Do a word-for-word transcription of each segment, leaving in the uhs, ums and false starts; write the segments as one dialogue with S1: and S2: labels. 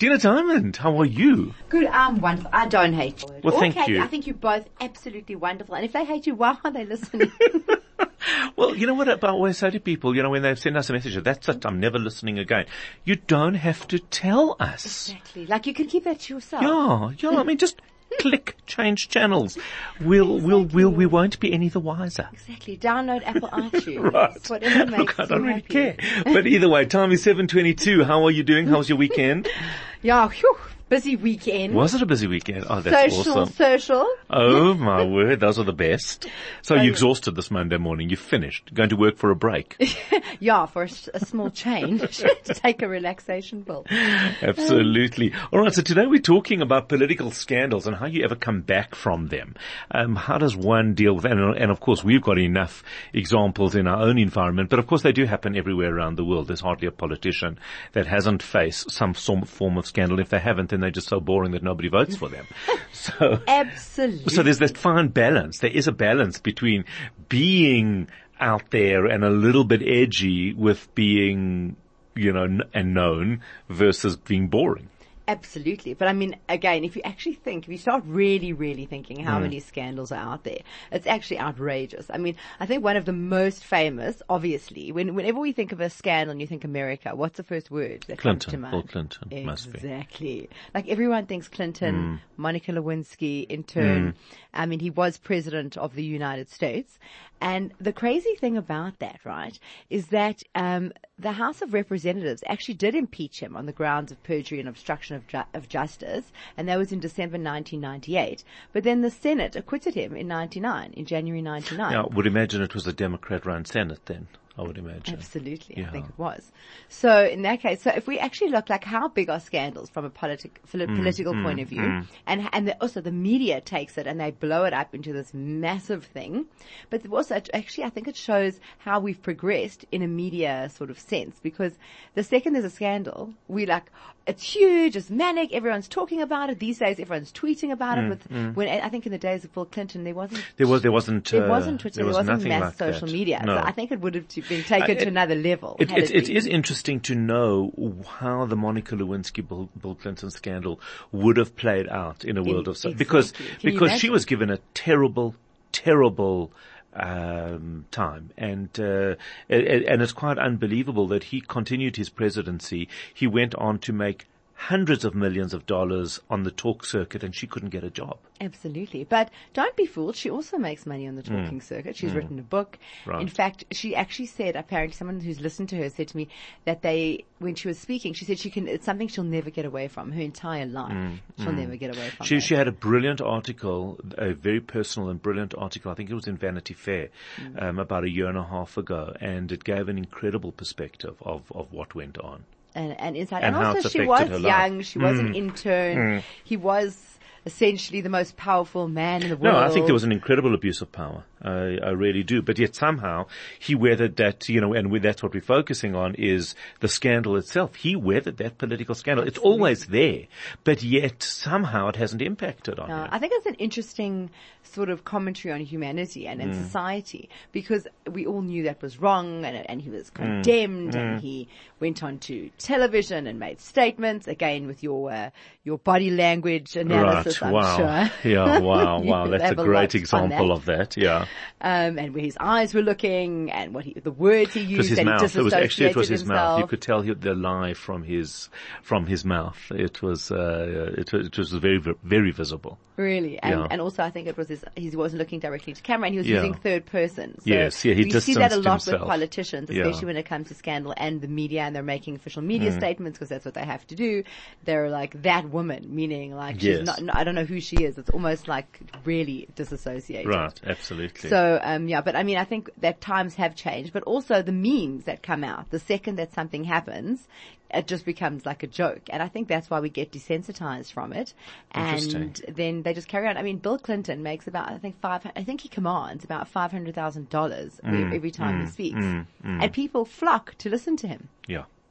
S1: Tina Diamond, how are you?
S2: Good, I'm wonderful. I don't hate you.
S1: Well,
S2: or
S1: thank
S2: Katie,
S1: you.
S2: I think you're both absolutely wonderful. And if they hate you, why are they listening?
S1: Well, you know what I always say to people, you know, when they send us a message, that's it, I'm never listening again. You don't have to tell us.
S2: Exactly. Like you can keep that to yourself.
S1: Yeah, yeah, I mean, just click, change channels. We'll,
S2: Exactly.
S1: we'll, we'll, we won't be any the wiser.
S2: Exactly. Download Apple iTunes.
S1: Right.
S2: Whatever makes
S1: Look, I don't
S2: you
S1: really
S2: happy.
S1: care. But either way, time is seven twenty-two. How are you doing? How was your weekend?
S2: Yeah, whew, busy weekend.
S1: Was it a busy weekend? Oh, that's
S2: social,
S1: awesome.
S2: social.
S1: Oh my word, those are the best. So you're exhausted this Monday morning. You're finished. Going to work for a break.
S2: Yeah, for a, s- a small change to take a relaxation pill.
S1: Absolutely. All right. So today we're talking about political scandals and how you ever come back from them. Um, how does one deal with that? And, and of course, we've got enough examples in our own environment, but of course they do happen everywhere around the world. There's hardly a politician that hasn't faced some some form of scandal. If they haven't, then they're just so boring that nobody votes for them. So,
S2: Absolutely.
S1: so there's that fine balance. There is a balance between being out there and a little bit edgy with being, you know, n- and known versus being boring.
S2: Absolutely. But I mean, again, if you actually think, if you start really, really thinking how
S1: Mm.
S2: many scandals are out there, it's actually outrageous. I mean, I think one of the most famous, obviously, when, whenever we think of a scandal and you think America, what's the first word that comes to
S1: Clinton,
S2: mind?
S1: Bill Clinton, must be.
S2: Exactly. Like everyone thinks Clinton,
S1: Mm.
S2: Monica Lewinsky, in turn. I mean, he was president of the United States. And the crazy thing about that, right, is that um, the House of Representatives actually did impeach him on the grounds of perjury and obstruction of, ju- of justice, and that was in December nineteen ninety-eight. But then the Senate acquitted him in ninety-nine, in January ninety-nine.
S1: Yeah, I would imagine it was a Democrat-run Senate then. I would imagine.
S2: Absolutely,
S1: Yeah.
S2: I think it was. So in that case, so if we actually look like how big are scandals from a politic, poli-
S1: Mm,
S2: political point of view, and and the, also the media takes it and they blow it up into this massive thing, but also actually I think it shows how we've progressed in a media sort of sense, because the second there's a scandal, we like it's huge, it's manic, everyone's talking about it. These days, everyone's tweeting about it. With when I think in the days of Bill Clinton, there wasn't
S1: There was, there wasn't,
S2: there
S1: uh,
S2: wasn't Twitter,
S1: there
S2: there,
S1: was
S2: wasn't
S1: nothing
S2: mass
S1: like
S2: social
S1: that.
S2: media.
S1: No.
S2: So I think it would have been taken
S1: Uh,
S2: to another level.
S1: It,
S2: had
S1: it,
S2: it
S1: it
S2: been.
S1: is interesting to know how the Monica Lewinsky Bill, Bill Clinton scandal would have played out in a world of,
S2: exactly.
S1: because,
S2: Can you
S1: because she
S2: imagine?
S1: was given a terrible, terrible, um, time. And, uh, and, and it's quite unbelievable that he continued his presidency. He went on to make hundreds of millions of dollars on the talk circuit and she couldn't get a job.
S2: Absolutely. But don't be fooled. She also makes money on the talking circuit. She's written a book.
S1: Right.
S2: In fact, she actually said, apparently someone who's listened to her said to me that they, when she was speaking, she said she can, it's something she'll never get away from her entire life. She'll never get away from
S1: She,
S2: it.
S1: she had a brilliant article, a very personal and brilliant article. I think it was in Vanity Fair, um, about a year and a half ago, and it gave an incredible perspective of, of what went on.
S2: and, and inside.
S1: And
S2: And,
S1: how
S2: also
S1: it's
S2: she
S1: affected
S2: was
S1: her life.
S2: young. She was an intern. He was essentially the most powerful man in the world.
S1: No, I think there was an incredible abuse of power. I, I really do. But yet somehow he weathered that, you know, and we, that's what we're focusing on is the scandal itself. He weathered that political scandal. It's always there, but yet somehow it hasn't impacted on
S2: Uh,
S1: him.
S2: I think it's an interesting sort of commentary on humanity and, and
S1: Mm.
S2: society, because we all knew that was wrong, and, and he was condemned,
S1: Mm.
S2: and he went on to television and made statements, again with your uh, your body language analysis,
S1: Right.
S2: I'm
S1: Wow.
S2: sure.
S1: Yeah. Wow.
S2: You
S1: Wow. That's a
S2: have lot
S1: great
S2: on
S1: example
S2: that.
S1: of that. Yeah.
S2: Um, and where his eyes were looking, and what he, the words he
S1: It
S2: used,
S1: was his
S2: and
S1: mouth.
S2: he
S1: It was actually, it was
S2: disassociated
S1: his
S2: himself.
S1: mouth. You could tell he, the lie from his, from his mouth. It was, uh, it was, it was very, very visible.
S2: Really, and,
S1: Yeah.
S2: and also I think it was his, he wasn't looking directly to camera, and he was
S1: Yeah.
S2: using third person. So
S1: Yes, yeah, he
S2: we see that a
S1: distanced
S2: lot
S1: himself.
S2: with politicians,
S1: Yeah.
S2: especially when it comes to scandal and the media, and they're making official media
S1: Mm.
S2: statements because that's what they have to do. They're like that woman, meaning like
S1: Yes.
S2: she's not. I don't know who she is. It's almost like really disassociated.
S1: Right. Absolutely.
S2: So, um, yeah, but I mean, I think that times have changed, but also the memes that come out, the second that something happens, it just becomes like a joke. And I think that's why we get desensitized from it.
S1: Interesting.
S2: And then they just carry on. I mean, Bill Clinton makes about, I think five, I think he commands about five hundred thousand dollars every time he speaks.
S1: mm, mm.
S2: And people flock to listen to him.
S1: Yeah.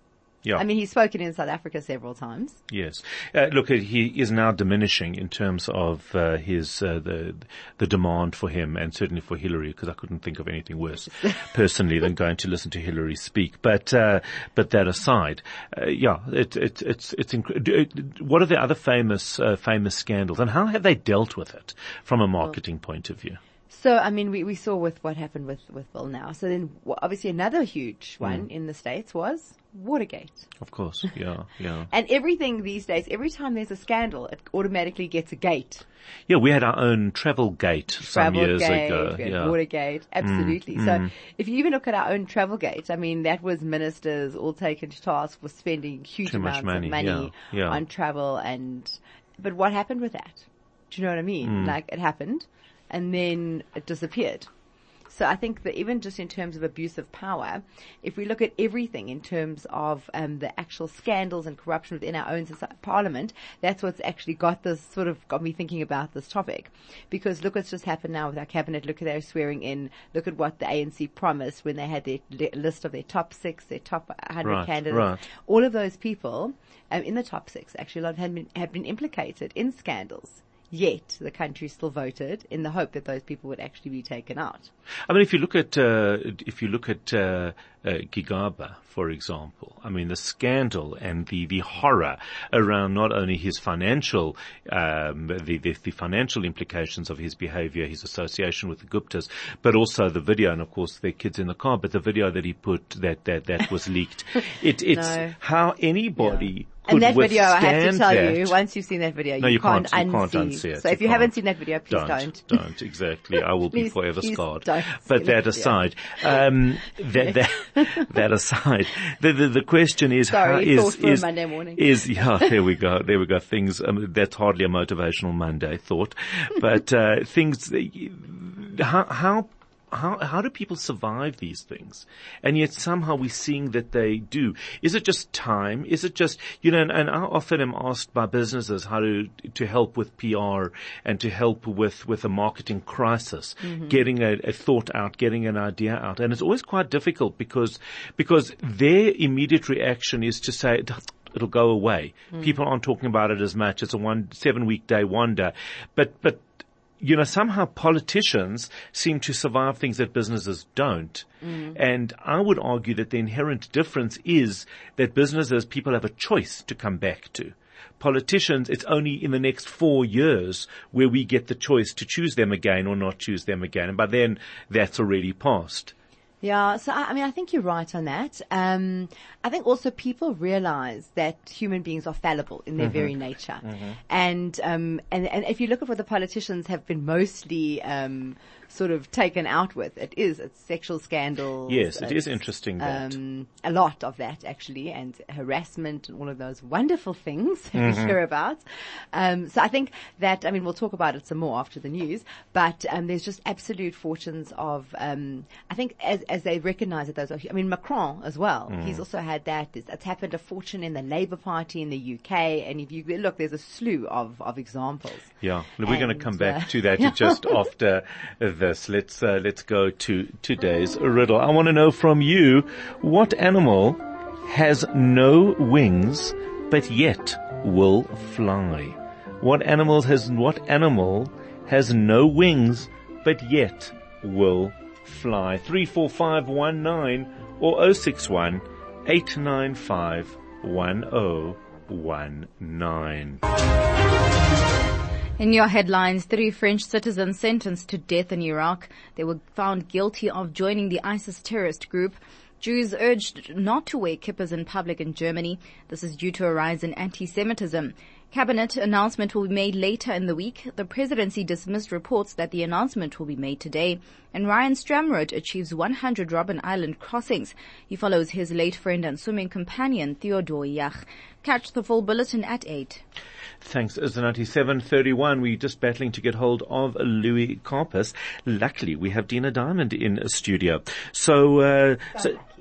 S1: Yeah.
S2: I mean, he's spoken in South Africa several times.
S1: Yes. Uh, look, he is now diminishing in terms of uh, his uh, the the demand for him, and certainly for Hillary, because I couldn't think of anything worse personally than going to listen to Hillary speak. But uh, but that aside, uh, yeah, it, it, it's it's inc- what are the other famous uh, famous scandals, and how have they dealt with it from a marketing well, point of view?
S2: So, I mean, we, we saw with what happened with, with Bill now. So then w- obviously another huge one mm. in the States was Watergate.
S1: Of course, yeah, yeah.
S2: And everything these days, every time there's a scandal, it automatically gets a gate.
S1: Yeah, we had our own Travel Gate some
S2: Travel
S1: years
S2: gate,
S1: ago.
S2: We had
S1: yeah.
S2: Watergate, absolutely.
S1: Mm,
S2: so
S1: mm.
S2: if you even look at our own Travel Gate, I mean, that was ministers all taken to task for spending huge
S1: Too
S2: amounts
S1: much money,
S2: of money
S1: yeah, yeah.
S2: on travel. And but what happened with that? Do you know what I mean?
S1: Mm.
S2: Like, it happened, and then it disappeared. So I think that even just in terms of abuse of power, if we look at everything in terms of um, the actual scandals and corruption within our own society, parliament, that's what's actually got this sort of got me thinking about this topic. Because look what's just happened now with our cabinet. Look at their swearing in. Look at what the A N C promised when they had their li- list of their top six, their top one hundred
S1: right,
S2: candidates.
S1: Right.
S2: All of those people um, in the top six, actually, a lot have been, have been implicated in scandals. Yet the country still voted in the hope that those people would actually be taken out.
S1: I mean, if you look at uh, if you look at uh, uh, Gigaba, for example, I mean the scandal and the, the horror around not only his financial um, the, the the financial implications of his behaviour, his association with the Guptas, but also the video, and of course their kids in the car. But the video that he put that that that was leaked, it, it's no. how anybody. Yeah.
S2: And that video, I have to tell
S1: that.
S2: you, once you've seen that video,
S1: no,
S2: you,
S1: you
S2: can't,
S1: can't, you
S2: unsee.
S1: can't unsee it.
S2: So if you, you haven't seen that video, please
S1: don't.
S2: Don't,
S1: don't exactly. I will
S2: please,
S1: be forever
S2: please
S1: scarred.
S2: Don't
S1: but that aside, um, that, that, that aside, the, the, the question is,
S2: Sorry,
S1: how,
S2: is,
S1: is, is,
S2: Monday morning.
S1: is, yeah, there we go, there we go, things, um, that's hardly a motivational Monday thought, but, uh, things, how, how, How, how do people survive these things? And yet somehow we're seeing that they do. Is it just time? Is it just, you know, and, and I often am asked by businesses how to, to help with P R and to help with, with a marketing crisis, mm-hmm. getting a, a thought out, getting an idea out. And it's always quite difficult because, because their immediate reaction is to say, it'll go away. Mm. People aren't talking about it as much. It's a one, seven week day wonder. But, but, you know, somehow politicians seem to survive things that businesses don't. Mm. And I would argue that the inherent difference is that businesses, people have a choice to come back to. Politicians, it's only in the next four years where we get the choice to choose them again or not choose them again. And by then, that's already passed.
S2: Yeah, so I, I mean, I think you're right on that. Um, I think also people realize that human beings are fallible in their mm-hmm. very nature. Mm-hmm. And, um, and, and if you look at what the politicians have been mostly, um, sort of taken out with, it is, it's sexual scandals.
S1: Yes, it is interesting that.
S2: Um, a lot of that actually, and harassment and all of those wonderful things that mm-hmm. we hear about. Um, so I think that, I mean, we'll talk about it some more after the news, but, um, there's just absolute fortunes of, um, I think as, as they recognize that those are, I mean, Macron as well. Mm. He's also had that. It's, it's happened a fortune in the Labour Party in the U K. And if you look, there's a slew of, of examples.
S1: Yeah. We're going to come back uh, to that just after this. Let's, uh, let's go to today's riddle. I want to know from you, what animal has no wings, but yet will fly? What animal has, what animal has no wings, but yet will fly? Three four five one nine or oh six one eight nine five one oh one nine.
S3: In your headlines, three French citizens sentenced to death in Iraq. They were found guilty of joining the ISIS terrorist group. Jews urged not to wear kippahs in public in Germany. This is due to a rise in anti-Semitism. Cabinet announcement will be made later in the week. The presidency dismissed reports that the announcement will be made today. And Ryan Stramroth achieves one hundred Robben Island crossings. He follows his late friend and swimming companion Theodore Yach. Catch the full bulletin at eight.
S1: Thanks. It's ninety-seven thirty-one. We're just battling to get hold of Louis Karpus. Luckily, we have Dina Diamond in a studio. So, uh, so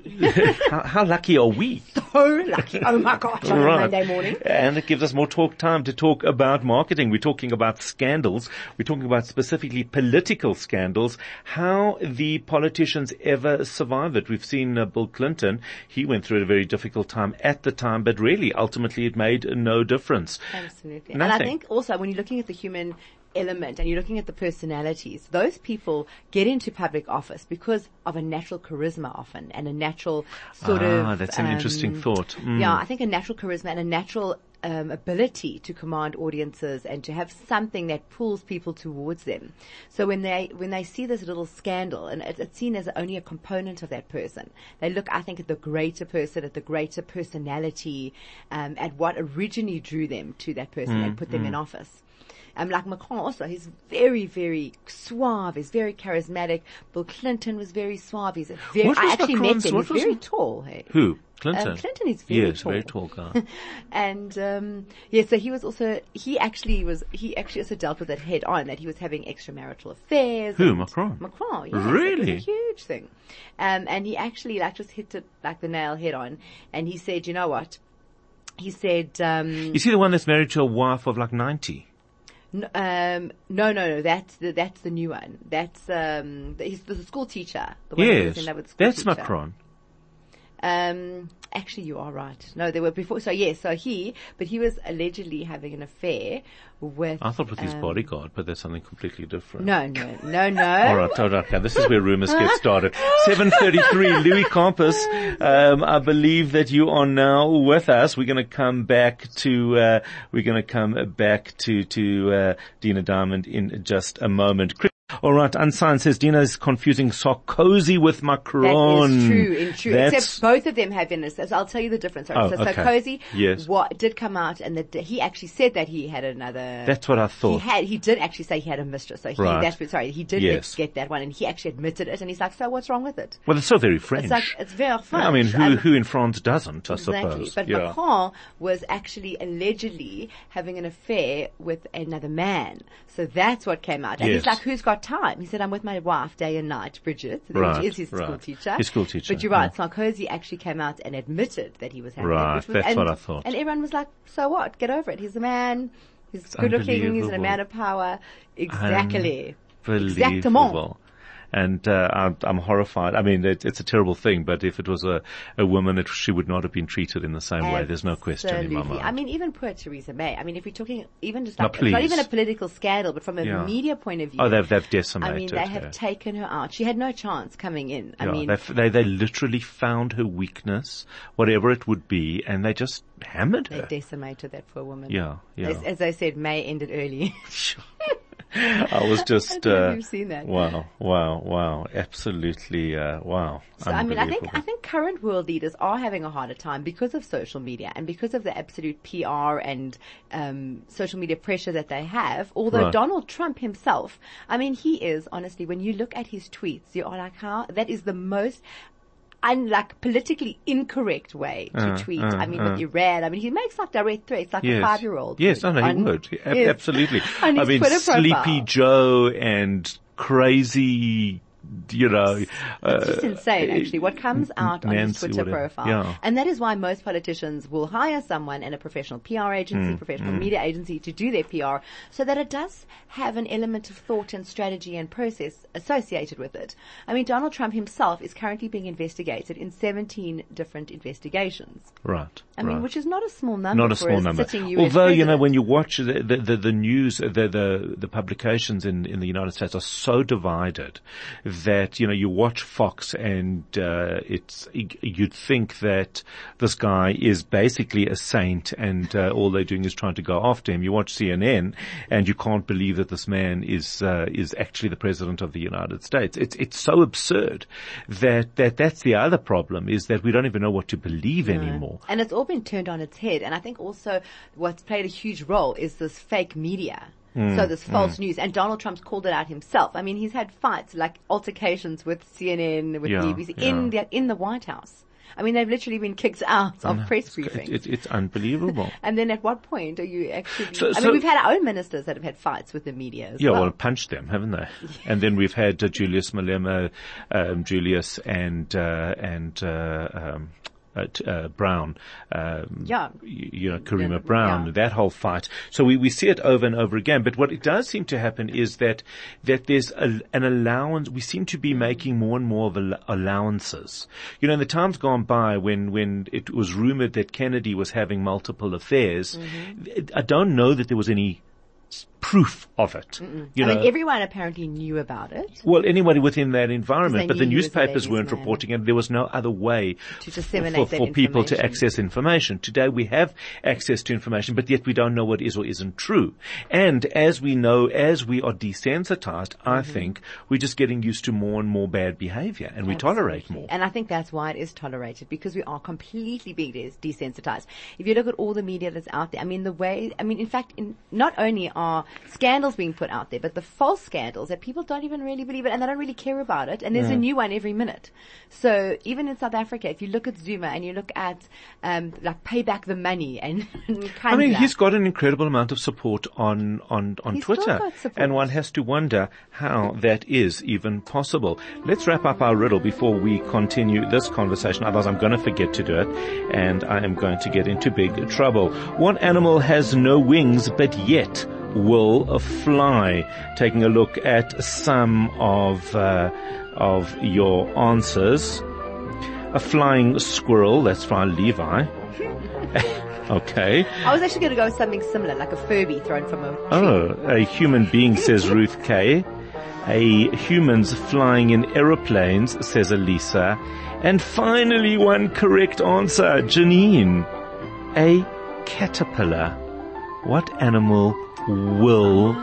S1: how, how lucky are we?
S2: So lucky. Oh my gosh, on
S1: Right.
S2: a Monday morning.
S1: And it gives us more talk time to talk about marketing. We're talking about scandals. We're talking about specifically political scandals. How the politicians ever survive it. We've seen uh, Bill Clinton. He went through a very difficult time at the time, but really, ultimately, it made no difference.
S2: Absolutely. And I
S1: Nothing.
S2: think also when you're looking at the human element and you're looking at the personalities, those people get into public office because of a natural charisma often and a natural sort
S1: Ah,
S2: of...
S1: that's an interesting
S2: um,
S1: thought. Mm.
S2: Yeah, I think a natural charisma and a natural um, ability to command audiences and to have something that pulls people towards them. So when they when they see this little scandal, and it, it's seen as only a component of that person, they look, I think, at the greater person, at the greater personality, um, at what originally drew them to that person
S1: Mm,
S2: and put them in office. Um, like Macron also, he's very, very suave. He's very charismatic. Bill Clinton was very suave. He's a very,
S1: What was
S2: I actually
S1: Macron's-
S2: met him.
S1: what
S2: He's
S1: was-
S2: very tall. Hey.
S1: Who? Clinton?
S2: Um, Clinton is very
S1: yes,
S2: tall.
S1: very tall guy.
S2: And, um, yeah, so he was also, he actually was, he actually also dealt with it head on, that he was having extramarital affairs.
S1: Who,
S2: and-
S1: Macron?
S2: Macron, yes.
S1: Really?
S2: It was a huge thing. Um, and he actually, like, just hit it like the nail head on. And he said, you know what? He said, um,
S1: Is he the one that's married to a wife of like ninety?
S2: No, um, no, no, no. That's the that's the new one. That's um, the, he's the school teacher. The one who was
S1: Yes,
S2: in love with the school
S1: that's
S2: teacher.
S1: Macron.
S2: Um, actually, you are right. No, they were before. So yes, so he, but he was allegedly having an affair with.
S1: I thought with his
S2: um,
S1: bodyguard, but that's something completely different.
S2: No, no, no, no.
S1: All right, all right. Okay, this is where rumors get started. seven thirty-three, Louis Campus. Um, I believe that you are now with us. We're going to come back to, uh, we're going to come back to, to, uh, Dina Diamond in just a moment. All right, Unsigned says Dina is confusing Sarkozy with Macron.
S2: That is true, in true.
S1: That's,
S2: Except both of them have illness. So I'll tell you the difference. Sorry.
S1: Oh,
S2: so
S1: okay.
S2: Sarkozy
S1: Yes.
S2: what, did come out and the, he actually said that he had another.
S1: That's what I
S2: He
S1: thought.
S2: had, he did actually say he had a mistress. So he,
S1: Right.
S2: that's, sorry, he did
S1: Yes.
S2: get that one and he actually admitted it and he's like, so what's wrong with it?
S1: Well, it's so very French.
S2: It's like, it's very French.
S1: I mean, who,
S2: Um,
S1: who in France doesn't, I
S2: Exactly.
S1: suppose.
S2: But
S1: yeah.
S2: Macron was actually allegedly having an affair with another man. So that's what came out. And
S1: Yes.
S2: he's like, who's got time? He said, I'm with my wife day and night, Bridget.
S1: Right,
S2: Which is his
S1: right.
S2: school teacher.
S1: His school teacher,
S2: But you're right. Sarkozy actually came out and admitted that he was having
S1: Right,
S2: it. Which was,
S1: that's
S2: and,
S1: what I thought.
S2: And everyone was like, so what? Get over it. He's a man. He's good looking. He's a
S1: unbelievable.
S2: man of power. Exactly.
S1: Unbelievable.
S2: Exactement.
S1: And uh, I'm, I'm horrified. I mean, it, it's a terrible thing, but if it was a, a woman, it, she would not have been treated in the same way. There's no question in my
S2: Absolutely.
S1: mind.
S2: I mean, even poor Theresa May. I mean, if we're talking even just
S1: No,
S2: like, it's not
S1: please.
S2: even a political scandal, but from a
S1: Yeah.
S2: media point of view.
S1: Oh, they've, they've
S2: I
S1: decimated
S2: mean, they have
S1: her.
S2: taken her out. She had no chance coming in. I
S1: Yeah,
S2: mean,
S1: they've- they, they literally found her weakness, whatever it would be, and they just hammered
S2: they
S1: her.
S2: decimated that poor woman.
S1: Yeah, yeah.
S2: As, as I said, May ended early.
S1: I was
S2: I
S1: just,
S2: don't know if
S1: uh,
S2: you've seen that.
S1: wow, wow, wow, absolutely, uh, wow.
S2: So, I mean, I think,
S1: Unbelievable.
S2: I think current world leaders are having a harder time because of social media and because of the absolute P R and, um, social media pressure that they have. Although
S1: Right.
S2: Donald Trump himself, I mean, he is, honestly, when you look at his tweets, you are like, how, that is the most, un, like, politically incorrect way to
S1: Uh,
S2: tweet.
S1: uh,
S2: I mean,
S1: uh.
S2: with Iran, I mean, he makes like direct threats, like
S1: Yes.
S2: a five-year-old.
S1: Yes, no, no, he
S2: on-
S1: would. A-
S2: yes.
S1: Absolutely.
S2: On
S1: I
S2: his
S1: mean,
S2: Twitter
S1: Sleepy
S2: profile.
S1: Joe and crazy, you know.
S2: It's
S1: uh,
S2: just insane, actually, what comes out on his
S1: Nancy,
S2: Twitter
S1: whatever.
S2: profile.
S1: Yeah.
S2: And that is why most politicians will hire someone in a professional P R agency,
S1: Mm,
S2: professional media agency to do their P R so that it does have an element of thought and strategy and process associated with it. I mean, Donald Trump himself is currently being investigated in seventeen different investigations.
S1: Right.
S2: I mean,
S1: right.
S2: which is not a small number
S1: Not a
S2: for
S1: small
S2: a
S1: number.
S2: sitting U S
S1: Although, you know,
S2: president.
S1: when you watch the, the, the, the news, the, the, the publications in, in the United States are so divided that, you know, you watch Fox and, uh, it's, you'd think that this guy is basically a saint and, uh, all they're doing is trying to go after him. You watch C N N and you can't believe that this man is, uh, is actually the president of the United States. It's, it's so absurd that, that that's the other problem is that we don't even know what to believe anymore.
S2: And it's all been turned on its head. And I think also what's played a huge role is this fake media.
S1: Mm,
S2: so this false news. And Donald Trump's called it out himself. I mean, he's had fights, like altercations with C N N, with
S1: Yeah,
S2: B B C, in the, in the White House. I mean, they've literally been kicked out of press briefings.
S1: It, it, it's unbelievable.
S2: And then at what point are you actually...
S1: So-
S2: I
S1: so-
S2: mean, we've had our own ministers that have had fights with the media as
S1: Yeah,
S2: well.
S1: well, punched them, haven't they? And then we've had uh, Julius Malema, um, Julius and, uh, and, uh, um, Uh, t- uh, Brown, um,
S2: Yeah.
S1: you, you know, Karima
S2: Yeah.
S1: Brown,
S2: Yeah.
S1: that whole fight. So we, we see it over and over again. But what it does seem to happen is that, that there's a, an allowance, we seem to be making more and more of al- allowances. You know, in the times gone by when, when it was rumored that Kennedy was having multiple affairs,
S2: Mm-hmm.
S1: I don't know that there was any s- proof of it. You
S2: I
S1: know,
S2: mean, everyone apparently knew about it.
S1: well, anybody within that environment,
S2: Because
S1: but
S2: they
S1: the
S2: knew he was the
S1: newspapers
S2: ladies'
S1: weren't
S2: man.
S1: reporting it. There was no other way
S2: To
S1: f-
S2: disseminate
S1: for,
S2: that
S1: for people to
S2: information.
S1: access information. Today we have access to information, but yet we don't know what is or isn't true. And as we know, as we are desensitized, I
S2: Mm-hmm.
S1: think we're just getting used to more and more bad behavior, and we tolerate more.
S2: And I think that's why it is tolerated, because we are completely being des- desensitized. If you look at all the media that's out there, I mean, the way, I mean, in fact, in, not only are scandals being put out there, but the false scandals that people don't even really believe it and they don't really care about it. And there's a new one every minute. So even in South Africa, if you look at Zuma and you look at, um, like pay back the money and, and
S1: I mean,
S2: Kandla,
S1: he's got an incredible amount of support on, on, on
S2: He's still
S1: Twitter.
S2: got support.
S1: And one has to wonder how that is even possible. Let's wrap up our riddle before we continue this conversation. Otherwise, I'm going to forget to do it. And I am going to get into big trouble. What animal has no wings, but yet will fly? Taking a look at some of, uh, of your answers. A flying squirrel, that's from Levi. Okay.
S2: I was actually going to go with something similar, like a Furby thrown from a tree.
S1: Oh, a human being, says Ruth K. A humans flying in aeroplanes, says Elisa. And finally, one correct answer, Janine. A caterpillar. What animal will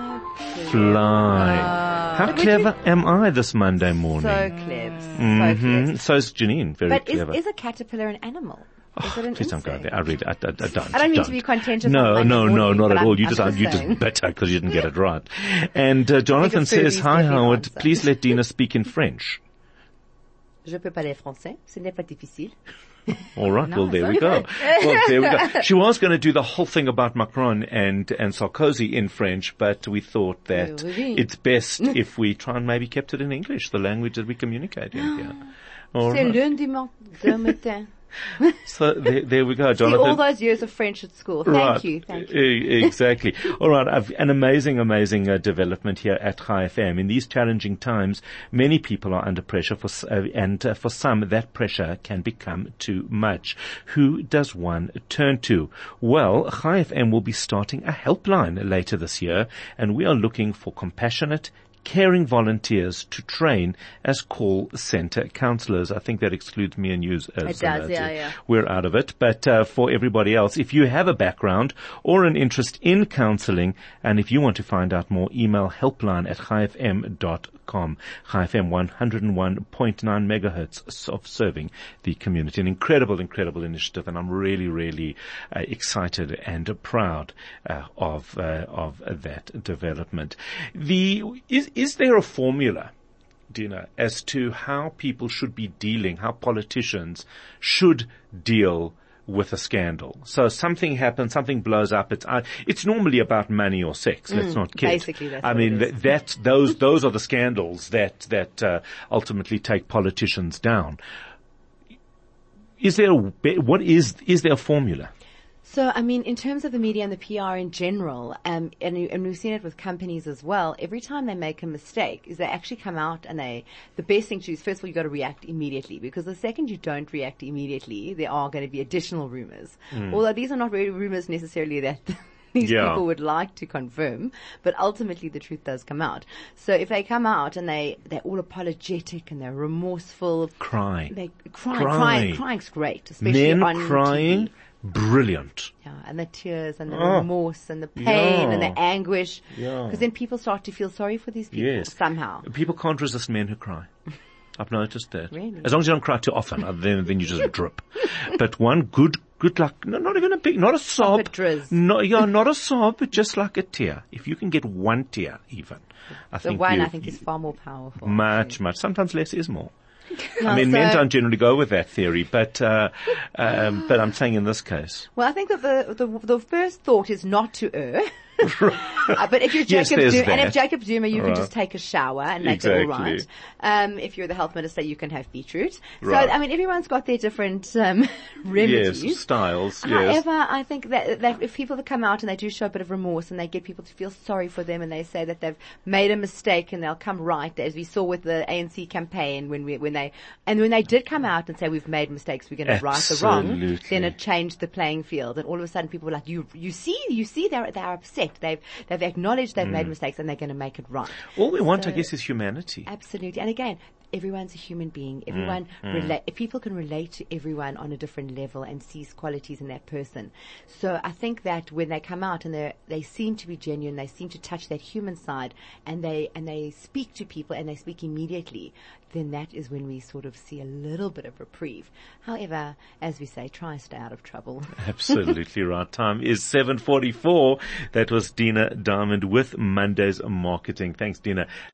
S1: fly? How clever am I this Monday morning?
S2: So clever. So
S1: Mhm.
S2: clever.
S1: So is Janine, very
S2: But is,
S1: clever.
S2: is a caterpillar an animal? Is it an
S1: Please don't go
S2: insect?
S1: there. I really, I, I, I don't.
S2: I don't mean to be contentious on
S1: No,
S2: Monday
S1: no, no,
S2: morning,
S1: not
S2: but
S1: at all.
S2: I'm-
S1: You
S2: I'm
S1: just,
S2: just
S1: you just
S2: saying.
S1: bitter because you didn't get it right. And uh, Jonathan
S2: Furby's
S1: says, "Hi,
S2: getting
S1: Howard.
S2: answer."
S1: Please let Dina speak in French."
S2: Je peux parler français. Ce n'est pas difficile.
S1: All right. Well,
S2: Nice.
S1: there we go. Well, there we go. She was going to do the whole thing about Macron and, and Sarkozy in French, but we thought that
S2: Oui, oui.
S1: it's best if we try and maybe kept it in English, the language that we communicate in here. All
S2: C'est
S1: right.
S2: lundi matin.
S1: So there, there we go,
S2: See,
S1: Jonathan.
S2: all those years of French at school. Thank
S1: Right.
S2: you. Thank you.
S1: E- Exactly. All right. I've, an amazing, amazing uh, development here at Chai F M. In these challenging times, many people are under pressure, for, s- uh, and uh, for some, that pressure can become too much. Who does one turn to? Well, Chai F M will be starting a helpline later this year, and we are looking for compassionate, caring volunteers to train as call center counselors. I think that excludes me and you. Uh,
S2: It
S1: Zana,
S2: does, yeah,
S1: too.
S2: yeah.
S1: We're out of it. But uh, for everybody else, if you have a background or an interest in counseling, and if you want to find out more, email helpline at chai f m dot com. Chai F M one oh one point nine megahertz of serving the community. An incredible, incredible initiative, and I'm really, really uh, excited and uh, proud uh, of uh, of that development. The is is there a formula, Dina, as to how people should be dealing, how politicians should deal with a scandal? So something happens, something blows up. It's uh, it's normally about money or sex. Let's not kid.
S2: basically that's
S1: I
S2: what
S1: mean,
S2: it
S1: th-
S2: is.
S1: that those those are the scandals that that uh, ultimately take politicians down. Is there a, what is is there a formula?
S2: So, I mean, in terms of the media and the P R in general, um, and, and we've seen it with companies as well, every time they make a mistake is they actually come out and they, the best thing to do is, first of all, you've got to react immediately, because the second you don't react immediately, there are going to be additional rumors. Although these are not really rumors necessarily that these
S1: Yeah.
S2: people would like to confirm, but ultimately the truth does come out. So if they come out and they, they're all apologetic and they're remorseful,
S1: Cry.
S2: they cry,
S1: Cry.
S2: crying, crying's great, especially
S1: Men
S2: on
S1: crying,
S2: T V.
S1: brilliant.
S2: Yeah, and the tears and the
S1: Oh.
S2: remorse and the pain
S1: Yeah.
S2: and the anguish.
S1: Yeah.
S2: Because then people start to feel sorry for these people
S1: Yes.
S2: somehow.
S1: People can't resist men who cry. I've noticed that.
S2: Really?
S1: As long as you don't cry too often, uh, then then you just drip. But one good, good luck, no, not even a big, not a sob.
S2: a drizz.
S1: No, yeah, not a sob, but just like a tear. If you can get one tear even, I
S2: The
S1: think
S2: one,
S1: you-
S2: I think, is far more powerful.
S1: much, much. Sometimes less is more. I mean,
S2: so-
S1: men don't generally go with that theory, but uh, um, but I'm saying in this case,
S2: Well, I think that the, the, the first thought is not to err. uh, but if you're
S1: Yes,
S2: Jacob
S1: there's
S2: Zuma, and
S1: that.
S2: if Jacob Zuma, you
S1: Right.
S2: can just take a shower and make
S1: Exactly.
S2: it all right. Um, if you're the health minister, you can have beetroot.
S1: Right.
S2: So, I mean, everyone's got their different um, remedies.
S1: yes, styles, yes.
S2: However, I think that, that if people that come out and they do show a bit of remorse and they get people to feel sorry for them and they say that they've made a mistake and they'll come right, as we saw with the A N C campaign when we, when they, and when they did come out and say we've made mistakes, we're going to right the wrong,
S1: Absolutely.
S2: then it changed the playing field. And all of a sudden people were like, you, you see, you see, they're, they're upset. They've, they've acknowledged they've
S1: Mm.
S2: made mistakes and they're going to make it right.
S1: All we want, I
S2: So-
S1: guess, is humanity.
S2: Absolutely. And again, everyone's a human being. Everyone relate, if people can relate to everyone on a different level and sees qualities in that person. So I think that when they come out and they they seem to be genuine, they seem to touch that human side and they, and they speak to people and they speak immediately, then that is when we sort of see a little bit of reprieve. However, as we say, try and stay out of trouble.
S1: Absolutely right. Time is seven forty-four. That was Dina Diamond with Monday's Marketing. Thanks, Dina.